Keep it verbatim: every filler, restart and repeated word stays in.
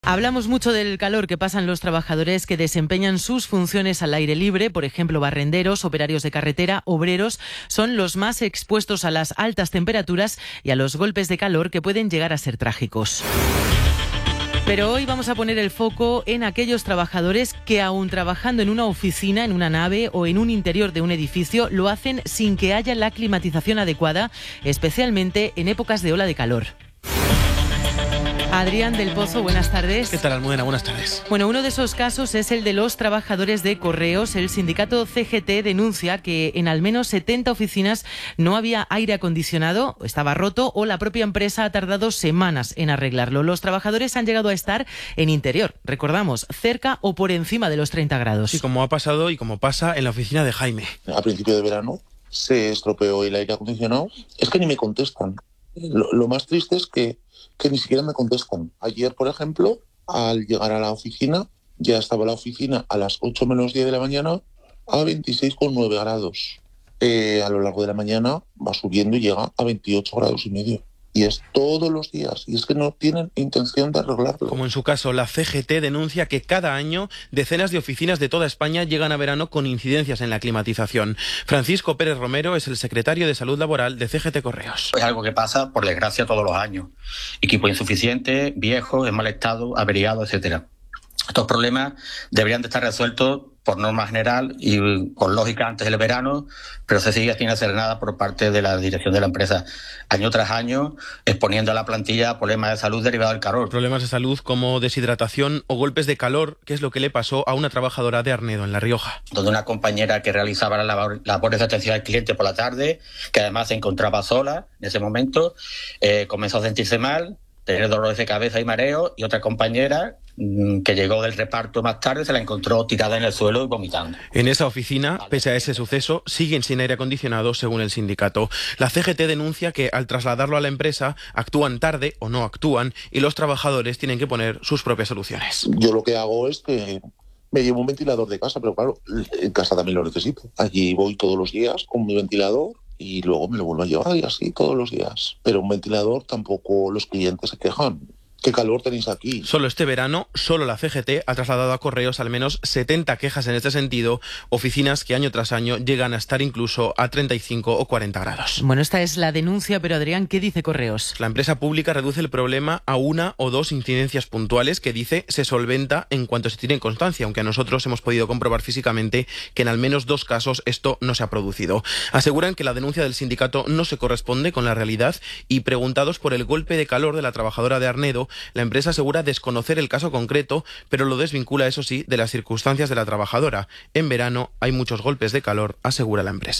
Hablamos mucho del calor que pasan los trabajadores que desempeñan sus funciones al aire libre, por ejemplo, barrenderos, operarios de carretera, obreros, son los más expuestos a las altas temperaturas y a los golpes de calor que pueden llegar a ser trágicos. Pero hoy vamos a poner el foco en aquellos trabajadores que, aun trabajando en una oficina, en una nave o en un interior de un edificio, lo hacen sin que haya la climatización adecuada, especialmente en épocas de ola de calor. Adrián del Pozo, buenas tardes. ¿Qué tal, Almudena? Buenas tardes. Bueno, uno de esos casos es el de los trabajadores de correos. El sindicato C G T denuncia que en al menos setenta oficinas no había aire acondicionado, estaba roto o la propia empresa ha tardado semanas en arreglarlo. Los trabajadores han llegado a estar en interior, recordamos, cerca o por encima de los treinta grados. Sí, como ha pasado y como pasa en la oficina de Jaime. A principio de verano se estropeó el aire acondicionado. Es que ni me contestan. Lo, lo más triste es que que ni siquiera me contestan. Ayer, por ejemplo, al llegar a la oficina, ya estaba la oficina a las ocho menos diez de la mañana a veintiséis coma nueve grados. Eh, a lo largo de la mañana va subiendo y llega a veintiocho grados y medio. Y es todos los días. Y es que no tienen intención de arreglarlo. Como en su caso, la C G T denuncia que cada año decenas de oficinas de toda España llegan a verano con incidencias en la climatización. Francisco Pérez Romero es el secretario de Salud Laboral de C G T Correos. Es algo que pasa, por desgracia, todos los años. Equipo insuficiente, viejo, en mal estado, averiado, etcétera. Estos problemas deberían de estar resueltos por norma general y con lógica antes del verano, pero se sigue sin hacer nada por parte de la dirección de la empresa, año tras año, exponiendo a la plantilla a problemas de salud derivados del calor. Problemas de salud como deshidratación o golpes de calor, que es lo que le pasó a una trabajadora de Arnedo, en La Rioja. Donde una compañera que realizaba las labor, labores de atención al cliente por la tarde, que además se encontraba sola en ese momento, eh, comenzó a sentirse mal, tener dolores de cabeza y mareo, y otra compañera que llegó del reparto más tarde se la encontró tirada en el suelo y vomitando. En esa oficina, pese a ese suceso, siguen sin aire acondicionado según el sindicato. La C G T denuncia que al trasladarlo a la empresa actúan tarde o no actúan y los trabajadores tienen que poner sus propias soluciones. Yo lo que hago es que me llevo un ventilador de casa, pero claro, en casa también lo necesito. Allí voy todos los días con mi ventilador y luego me lo vuelvo a llevar y así todos los días. Pero un ventilador tampoco los clientes se quejan. ¿Qué calor tenéis aquí? Solo este verano, solo la C G T ha trasladado a Correos al menos setenta quejas en este sentido, oficinas que año tras año llegan a estar incluso a treinta y cinco o cuarenta grados. Bueno, esta es la denuncia, pero Adrián, ¿qué dice Correos? La empresa pública reduce el problema a una o dos incidencias puntuales que, dice, se solventa en cuanto se tiene constancia, aunque a nosotros hemos podido comprobar físicamente que en al menos dos casos esto no se ha producido. Aseguran que la denuncia del sindicato no se corresponde con la realidad y, preguntados por el golpe de calor de la trabajadora de Arnedo, la empresa asegura desconocer el caso concreto, pero lo desvincula, eso sí, de las circunstancias de la trabajadora. En verano hay muchos golpes de calor, asegura la empresa.